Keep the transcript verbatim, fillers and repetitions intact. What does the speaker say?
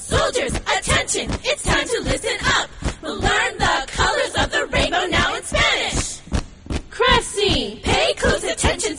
Soldiers, attention, it's time to listen up. We'll learn the colors of the rainbow now in Spanish. Cressy, pay close attention